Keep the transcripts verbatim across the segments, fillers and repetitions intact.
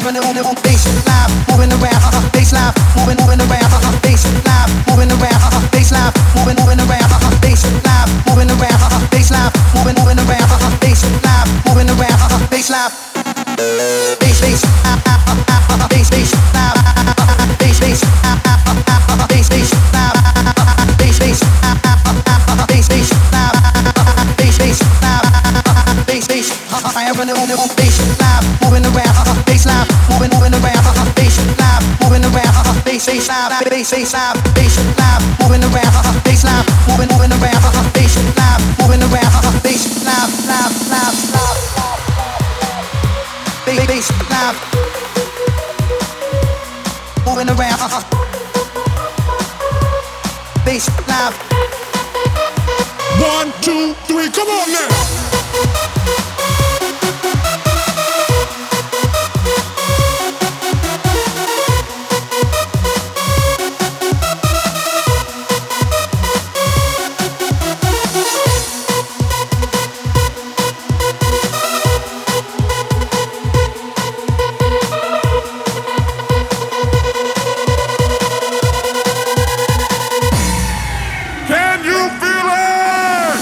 running on the bass live, moving around, uh, bass live, moving, moving around, uh, bass live, moving around, uh, bass live, moving, moving around, uh, bass live, moving around, uh, bass live, moving, moving around, uh, bass live, moving around, uh, bass live, bass, bass, uh, uh, uh, uh, bass, bass, live, bass, bass, uh, uh, uh, bass, bass, live, bass, bass, uh, uh, uh, bass, bass, live, bass, bass, live, bass, bass, uh, I am running on the bass live, moving around, uh, bass live, moving, moving around, uh, bass live, moving around, uh, bass, bass, live, bass, bass, live, bass live, moving around, uh, bass live, moving, moving around, uh, bass live, moving around, uh, bass live, live, live, live, bass, bass, live, moving around, uh, bass live. One, two, three, come on now. Can you feel it?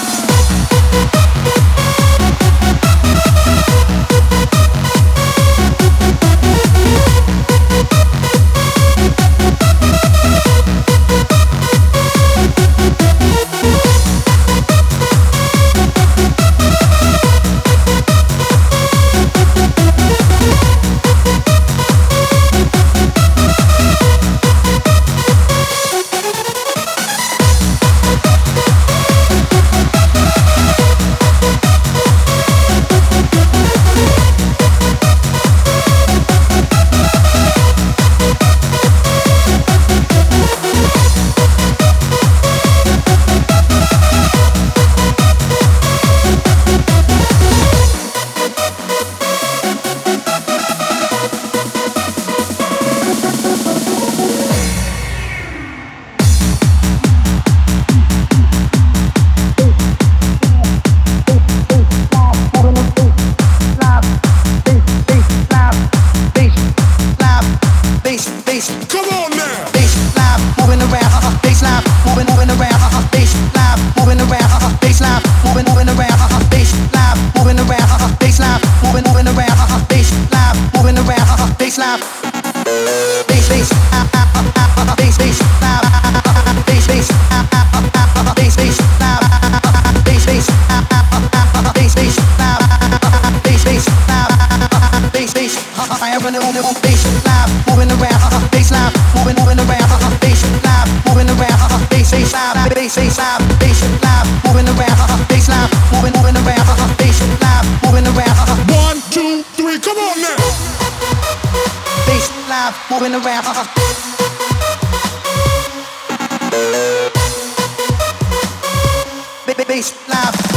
Come on now. Bass live, moving around, uh, bass live, moving, moving around, uh, bass live, moving around, uh, bass live, moving, moving around, uh, bass live, moving around, uh, bass live, moving, moving around, uh, bass live, moving around, uh, bass live, bass, bass, uh, uh, uh, uh, bass, bass, live, bass, bass, uh, uh, uh, bass, bass, live, bass, bass, uh, uh, uh, bass, bass, live, bass, bass, live, bass, bass, uh, I am running on the bass live, moving around, uh, bass live, moving, moving around, uh, bass live, moving around, uh, bass, bass, live, bass, bass, live, bass live, moving around, uh, bass live, moving, moving around, uh, bass live, moving around, uh, One, two, three, come on now. bass live, moving around, uh, bass live.